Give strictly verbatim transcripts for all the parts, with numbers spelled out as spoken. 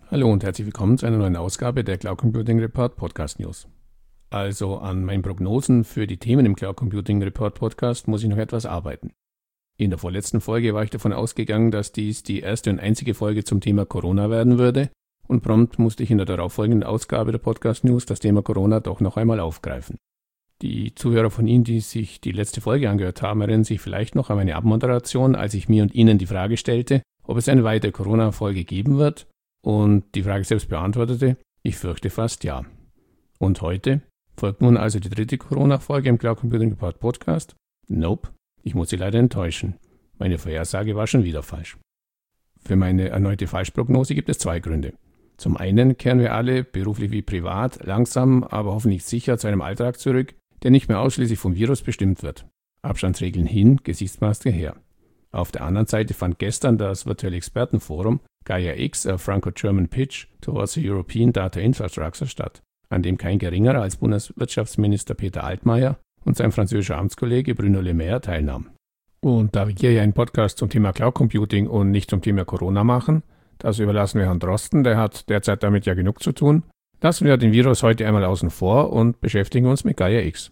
Hallo und herzlich willkommen zu einer neuen Ausgabe der Cloud Computing Report Podcast News. Also an meinen Prognosen für die Themen im Cloud Computing Report Podcast muss ich noch etwas arbeiten. In der vorletzten Folge war ich davon ausgegangen, dass dies die erste und einzige Folge zum Thema Corona werden würde und prompt musste ich in der darauffolgenden Ausgabe der Podcast News das Thema Corona doch noch einmal aufgreifen. Die Zuhörer von Ihnen, die sich die letzte Folge angehört haben, erinnern sich vielleicht noch an meine Abmoderation, als ich mir und Ihnen die Frage stellte, ob es eine weitere Corona-Folge geben wird und die Frage selbst beantwortete, ich fürchte fast ja. Und heute folgt nun also die dritte Corona-Folge im Cloud Computing Report Podcast? Nope, ich muss Sie leider enttäuschen. Meine Vorhersage war schon wieder falsch. Für meine erneute Falschprognose gibt es zwei Gründe. Zum einen kehren wir alle, beruflich wie privat, langsam, aber hoffentlich sicher zu einem Alltag zurück, der nicht mehr ausschließlich vom Virus bestimmt wird. Abstandsregeln hin, Gesichtsmaske her. Auf der anderen Seite fand gestern das virtuelle Expertenforum Gaia X, a Franco-German Pitch towards the European Data Infrastructure statt, an dem kein geringerer als Bundeswirtschaftsminister Peter Altmaier und sein französischer Amtskollege Bruno Le Maire teilnahmen. Und da wir hier ja einen Podcast zum Thema Cloud Computing und nicht zum Thema Corona machen, das überlassen wir Herrn Drosten, der hat derzeit damit ja genug zu tun, lassen wir den Virus heute einmal außen vor und beschäftigen uns mit Gaia X.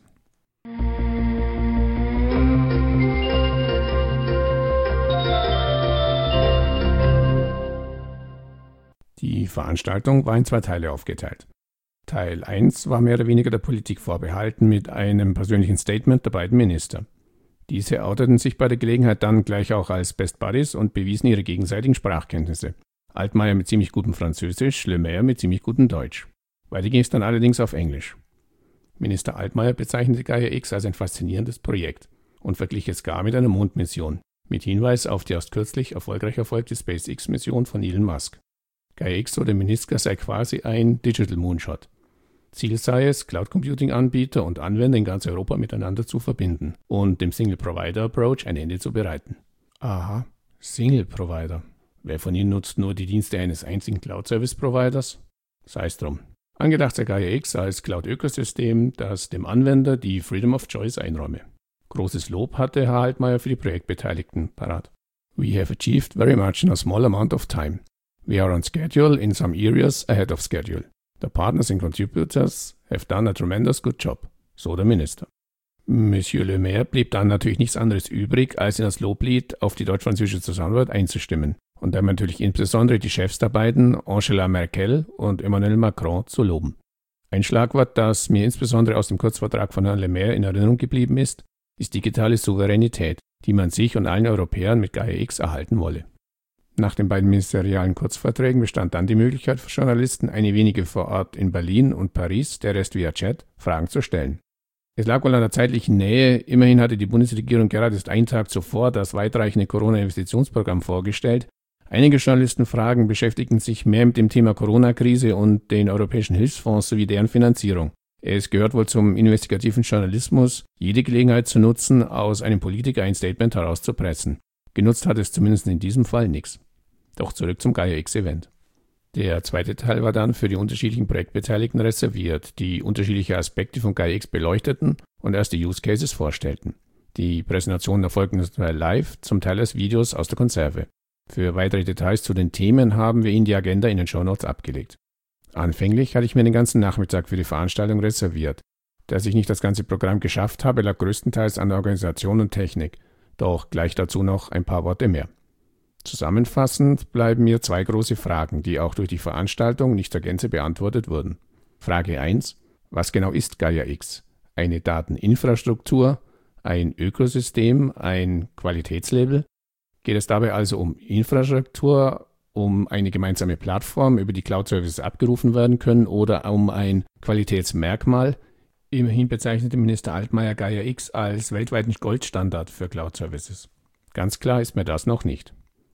Die Veranstaltung war in zwei Teile aufgeteilt. Teil eins war mehr oder weniger der Politik vorbehalten mit einem persönlichen Statement der beiden Minister. Diese outeten sich bei der Gelegenheit dann gleich auch als Best Buddies und bewiesen ihre gegenseitigen Sprachkenntnisse. Altmaier mit ziemlich gutem Französisch, Le Maire mit ziemlich gutem Deutsch. Weiter ging es dann allerdings auf Englisch. Minister Altmaier bezeichnete Gaia X als ein faszinierendes Projekt und verglich es gar mit einer Mondmission, mit Hinweis auf die erst kürzlich erfolgreich erfolgte SpaceX-Mission von Elon Musk. Gaia X, so der Minister, sei quasi ein Digital Moonshot. Ziel sei es, Cloud-Computing-Anbieter und Anwender in ganz Europa miteinander zu verbinden und dem Single-Provider-Approach ein Ende zu bereiten. Aha, Single-Provider. Wer von Ihnen nutzt nur die Dienste eines einzigen Cloud-Service-Providers? Sei es drum. Angedacht sei Gaia X als Cloud-Ökosystem, das dem Anwender die Freedom of Choice einräume. Großes Lob hatte Herr Altmaier für die Projektbeteiligten parat. We have achieved very much in a small amount of time. We are on schedule in some areas ahead of schedule. The partners and contributors have done a tremendous good job, so der Minister. Monsieur Le Maire blieb dann natürlich nichts anderes übrig, als in das Loblied auf die deutsch-französische Zusammenarbeit einzustimmen und dann natürlich insbesondere die Chefs der beiden, Angela Merkel und Emmanuel Macron, zu loben. Ein Schlagwort, das mir insbesondere aus dem Kurzvortrag von Herrn Le Maire in Erinnerung geblieben ist, ist digitale Souveränität, die man sich und allen Europäern mit Gaia X erhalten wolle. Nach den beiden ministerialen Kurzvorträgen bestand dann die Möglichkeit für Journalisten, einige wenige vor Ort in Berlin und Paris, der Rest via Chat, Fragen zu stellen. Es lag wohl an der zeitlichen Nähe, immerhin hatte die Bundesregierung gerade erst einen Tag zuvor das weitreichende Corona-Investitionsprogramm vorgestellt. Einige Journalistenfragen beschäftigten sich mehr mit dem Thema Corona-Krise und den europäischen Hilfsfonds sowie deren Finanzierung. Es gehört wohl zum investigativen Journalismus, jede Gelegenheit zu nutzen, aus einem Politiker ein Statement herauszupressen. Genutzt hat es zumindest in diesem Fall nichts. Doch zurück zum Gaia X-Event. Der zweite Teil war dann für die unterschiedlichen Projektbeteiligten reserviert, die unterschiedliche Aspekte von Gaia X beleuchteten und erste Use Cases vorstellten. Die Präsentationen erfolgten zum Teil live, zum Teil als Videos aus der Konserve. Für weitere Details zu den Themen haben wir Ihnen die Agenda in den Shownotes abgelegt. Anfänglich hatte ich mir den ganzen Nachmittag für die Veranstaltung reserviert. Dass ich nicht das ganze Programm geschafft habe, lag größtenteils an der Organisation und Technik. Doch gleich dazu noch ein paar Worte mehr. Zusammenfassend bleiben mir zwei große Fragen, die auch durch die Veranstaltung nicht zur Gänze beantwortet wurden. Frage eins. Was genau ist Gaia X? Eine Dateninfrastruktur? Ein Ökosystem? Ein Qualitätslabel? Geht es dabei also um Infrastruktur, um eine gemeinsame Plattform, über die Cloud-Services abgerufen werden können oder um ein Qualitätsmerkmal? Immerhin bezeichnete Minister Altmaier Gaia X als weltweiten Goldstandard für Cloud-Services. Ganz klar ist mir das noch nicht.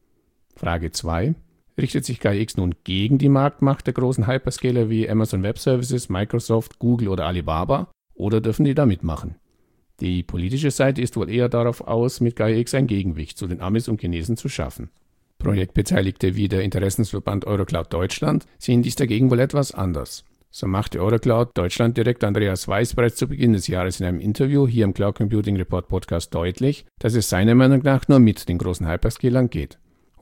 Frage zwei. Richtet sich Gaia X nun gegen die Marktmacht der großen Hyperscaler wie Amazon Web Services, Microsoft, Google oder Alibaba oder dürfen die da mitmachen? Die politische Seite ist wohl eher darauf aus, mit Gaia X ein Gegengewicht zu den Amis und Chinesen zu schaffen. Projektbeteiligte wie der Interessensverband Eurocloud Deutschland sehen dies dagegen wohl etwas anders. So machte Eurocloud Deutschland-Direktor Andreas Weiß bereits zu Beginn des Jahres in einem Interview hier im Cloud Computing Report Podcast deutlich, dass es seiner Meinung nach nur mit den großen Hyperscalern geht.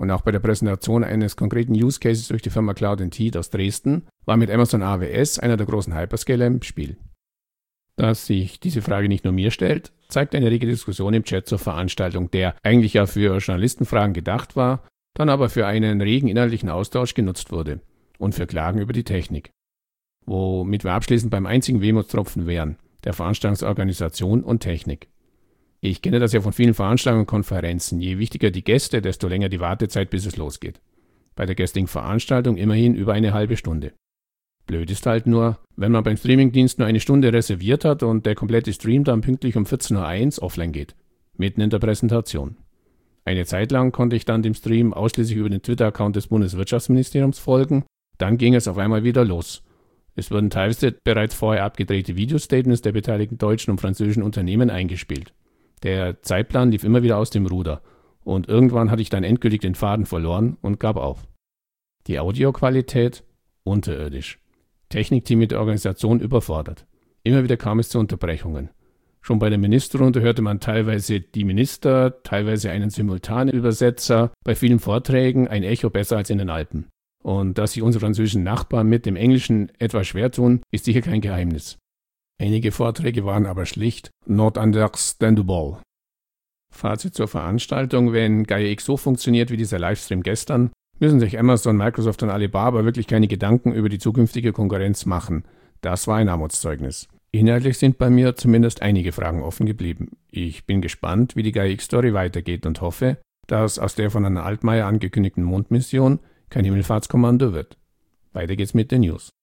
Und auch bei der Präsentation eines konkreten Use Cases durch die Firma Cloud and Heat aus Dresden war mit Amazon A W S einer der großen Hyperscaler im Spiel. Dass sich diese Frage nicht nur mir stellt, zeigt eine rege Diskussion im Chat zur Veranstaltung, der eigentlich ja für Journalistenfragen gedacht war, dann aber für einen regen inhaltlichen Austausch genutzt wurde und für Klagen über die Technik. Womit wir abschließend beim einzigen Wehmutstropfen wären, der Veranstaltungsorganisation und Technik. Ich kenne das ja von vielen Veranstaltungen und Konferenzen. Je wichtiger die Gäste, desto länger die Wartezeit, bis es losgeht. Bei der gestrigen Veranstaltung immerhin über eine halbe Stunde. Blöd ist halt nur, wenn man beim Streamingdienst nur eine Stunde reserviert hat und der komplette Stream dann pünktlich um vierzehn Uhr eins offline geht. Mitten in der Präsentation. Eine Zeit lang konnte ich dann dem Stream ausschließlich über den Twitter-Account des Bundeswirtschaftsministeriums folgen. Dann ging es auf einmal wieder los. Es wurden teilweise bereits vorher abgedrehte Videostatements der beteiligten deutschen und französischen Unternehmen eingespielt. Der Zeitplan lief immer wieder aus dem Ruder und irgendwann hatte ich dann endgültig den Faden verloren und gab auf. Die Audioqualität unterirdisch. Technikteam mit der Organisation überfordert. Immer wieder kam es zu Unterbrechungen. Schon bei der Ministerrunde hörte man teilweise die Minister, teilweise einen simultanen Übersetzer, bei vielen Vorträgen ein Echo besser als in den Alpen. Und dass sich unsere französischen Nachbarn mit dem Englischen etwas schwer tun, ist sicher kein Geheimnis. Einige Vorträge waren aber schlicht not understandable. Fazit zur Veranstaltung: Wenn Gaia X so funktioniert wie dieser Livestream gestern, müssen sich Amazon, Microsoft und Alibaba wirklich keine Gedanken über die zukünftige Konkurrenz machen. Das war ein Armutszeugnis. Inhaltlich sind bei mir zumindest einige Fragen offen geblieben. Ich bin gespannt, wie die Gaia X-Story weitergeht und hoffe, dass aus der von Anna Altmaier angekündigten Mondmission kein Himmelfahrtskommando wird. Weiter geht's mit den News.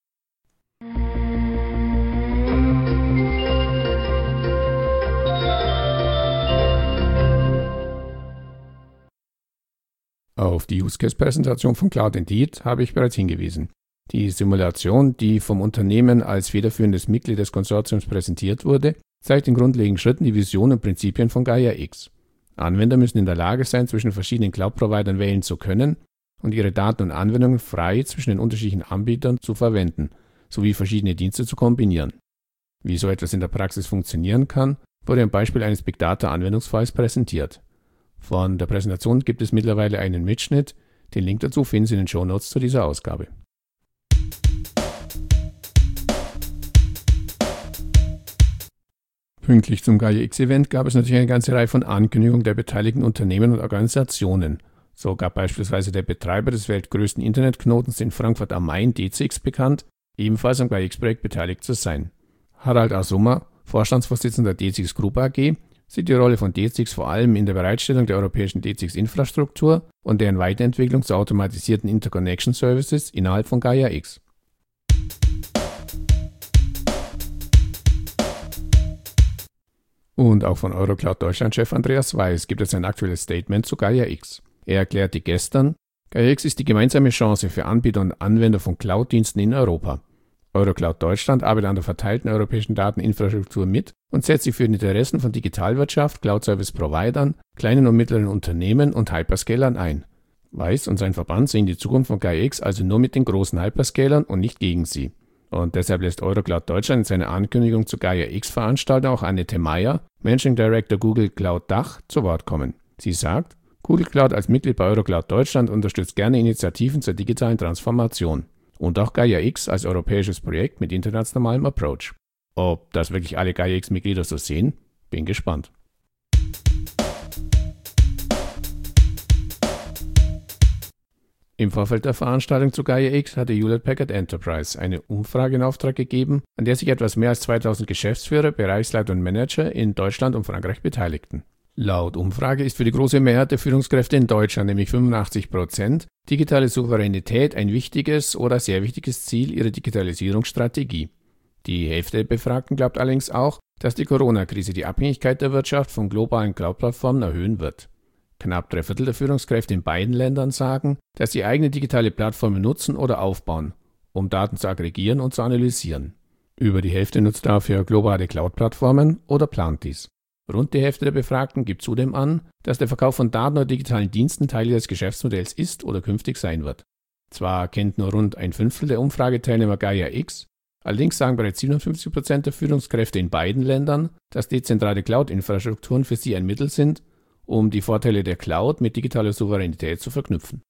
Auf die Use Case Präsentation von Cloud and Heat habe ich bereits hingewiesen. Die Simulation, die vom Unternehmen als federführendes Mitglied des Konsortiums präsentiert wurde, zeigt in grundlegenden Schritten die Vision und Prinzipien von Gaia X. Anwender müssen in der Lage sein, zwischen verschiedenen Cloud-Providern wählen zu können und ihre Daten und Anwendungen frei zwischen den unterschiedlichen Anbietern zu verwenden, sowie verschiedene Dienste zu kombinieren. Wie so etwas in der Praxis funktionieren kann, wurde am Beispiel eines Big Data-Anwendungsfalls präsentiert. Von der Präsentation gibt es mittlerweile einen Mitschnitt. Den Link dazu finden Sie in den Shownotes zu dieser Ausgabe. Pünktlich zum Gaia X-Event gab es natürlich eine ganze Reihe von Ankündigungen der beteiligten Unternehmen und Organisationen. So gab beispielsweise der Betreiber des weltgrößten Internetknotens in Frankfurt am Main, D Z X, bekannt, ebenfalls am Gaia X-Projekt beteiligt zu sein. Harald Asummer, Vorstandsvorsitzender der D Z X Group A G, sieht die Rolle von D Z X vor allem in der Bereitstellung der europäischen D Z X-Infrastruktur und deren Weiterentwicklung zu automatisierten Interconnection Services innerhalb von Gaia X. Und auch von Eurocloud Deutschland-Chef Andreas Weiß gibt es ein aktuelles Statement zu Gaia X. Er erklärte gestern, Gaia X ist die gemeinsame Chance für Anbieter und Anwender von Cloud-Diensten in Europa. Eurocloud Deutschland arbeitet an der verteilten europäischen Dateninfrastruktur mit und setzt sich für die Interessen von Digitalwirtschaft, Cloud-Service-Providern, kleinen und mittleren Unternehmen und Hyperscalern ein. Weiß und sein Verband sehen die Zukunft von Gaia X also nur mit den großen Hyperscalern und nicht gegen sie. Und deshalb lässt Eurocloud Deutschland in seiner Ankündigung zur Gaia X-Veranstaltung auch Annette Meyer, Managing Director Google Cloud Dach, zu Wort kommen. Sie sagt, Google Cloud als Mitglied bei Eurocloud Deutschland unterstützt gerne Initiativen zur digitalen Transformation. Und auch Gaia X als europäisches Projekt mit internationalem Approach. Ob das wirklich alle Gaia X-Mitglieder so sehen? Bin gespannt. Im Vorfeld der Veranstaltung zu Gaia X hatte Hewlett Packard Enterprise eine Umfrage in Auftrag gegeben, an der sich etwas mehr als zweitausend Geschäftsführer, Bereichsleiter und Manager in Deutschland und Frankreich beteiligten. Laut Umfrage ist für die große Mehrheit der Führungskräfte in Deutschland, nämlich fünfundachtzig Prozent, digitale Souveränität ein wichtiges oder sehr wichtiges Ziel ihrer Digitalisierungsstrategie. Die Hälfte der Befragten glaubt allerdings auch, dass die Corona-Krise die Abhängigkeit der Wirtschaft von globalen Cloud-Plattformen erhöhen wird. Knapp drei Viertel der Führungskräfte in beiden Ländern sagen, dass sie eigene digitale Plattformen nutzen oder aufbauen, um Daten zu aggregieren und zu analysieren. Über die Hälfte nutzt dafür globale Cloud-Plattformen oder plant dies. Rund die Hälfte der Befragten gibt zudem an, dass der Verkauf von Daten oder digitalen Diensten Teil ihres Geschäftsmodells ist oder künftig sein wird. Zwar kennt nur rund ein Fünftel der Umfrageteilnehmer Gaia X, allerdings sagen bereits siebenundfünfzig Prozent der Führungskräfte in beiden Ländern, dass dezentrale Cloud-Infrastrukturen für sie ein Mittel sind, um die Vorteile der Cloud mit digitaler Souveränität zu verknüpfen.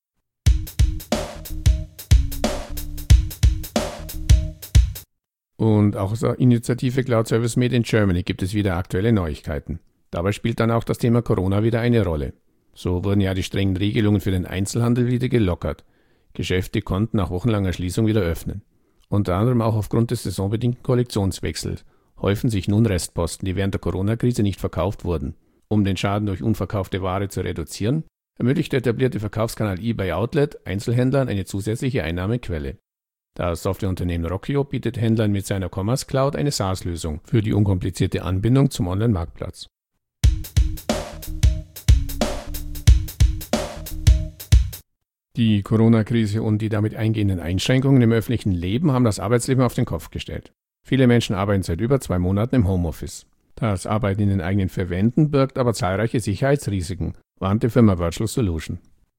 Und auch aus der Initiative Cloud Service Made in Germany gibt es wieder aktuelle Neuigkeiten. Dabei spielt dann auch das Thema Corona wieder eine Rolle. So wurden ja die strengen Regelungen für den Einzelhandel wieder gelockert. Geschäfte konnten nach wochenlanger Schließung wieder öffnen. Unter anderem auch aufgrund des saisonbedingten Kollektionswechsels häufen sich nun Restposten, die während der Corona-Krise nicht verkauft wurden. Um den Schaden durch unverkaufte Ware zu reduzieren, ermöglicht der etablierte Verkaufskanal eBay Outlet Einzelhändlern eine zusätzliche Einnahmequelle. Das Softwareunternehmen Rockio bietet Händlern mit seiner Commerce Cloud eine SaaS-Lösung für die unkomplizierte Anbindung zum Online-Marktplatz. Die Corona-Krise und die damit eingehenden Einschränkungen im öffentlichen Leben haben das Arbeitsleben auf den Kopf gestellt. Viele Menschen arbeiten seit über zwei Monaten im Homeoffice. Das Arbeiten in den eigenen vier Wänden birgt aber zahlreiche Sicherheitsrisiken, warnt die Firma Virtual Solution.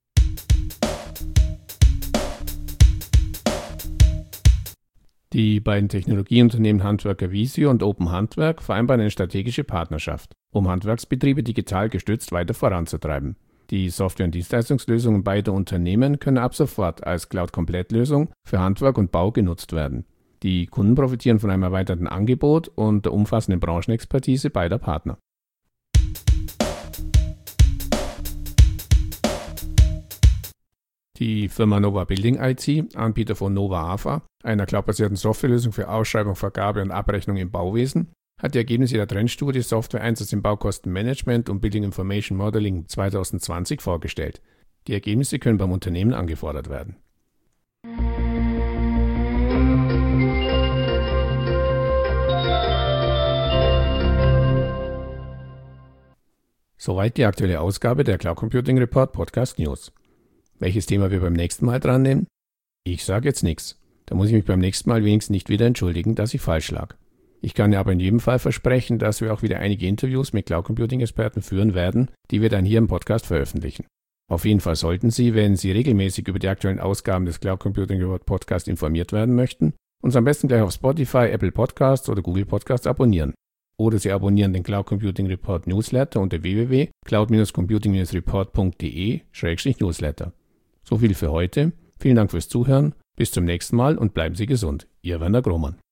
Die beiden Technologieunternehmen Handwerker Visio und Open Handwerk vereinbaren eine strategische Partnerschaft, um Handwerksbetriebe digital gestützt weiter voranzutreiben. Die Software- und Dienstleistungslösungen beider Unternehmen können ab sofort als Cloud-Komplettlösung für Handwerk und Bau genutzt werden. Die Kunden profitieren von einem erweiterten Angebot und der umfassenden Branchenexpertise beider Partner. Die Firma Nova Building I T, Anbieter von Nova A F A, einer cloudbasierten Softwarelösung für Ausschreibung, Vergabe und Abrechnung im Bauwesen, hat die Ergebnisse der Trendstudie Software-Einsatz im Baukostenmanagement und Building Information Modeling zwanzig zwanzig vorgestellt. Die Ergebnisse können beim Unternehmen angefordert werden. Soweit die aktuelle Ausgabe der Cloud Computing Report Podcast News. Welches Thema wir beim nächsten Mal dran nehmen? Ich sage jetzt nichts. Da muss ich mich beim nächsten Mal wenigstens nicht wieder entschuldigen, dass ich falsch lag. Ich kann aber in jedem Fall versprechen, dass wir auch wieder einige Interviews mit Cloud Computing Experten führen werden, die wir dann hier im Podcast veröffentlichen. Auf jeden Fall sollten Sie, wenn Sie regelmäßig über die aktuellen Ausgaben des Cloud Computing Report Podcast informiert werden möchten, uns am besten gleich auf Spotify, Apple Podcasts oder Google Podcasts abonnieren. Oder Sie abonnieren den Cloud Computing Report Newsletter unter w w w punkt cloud dash computing dash report punkt d e slash newsletter. So viel für heute. Vielen Dank fürs Zuhören. Bis zum nächsten Mal und bleiben Sie gesund. Ihr Werner Grohmann.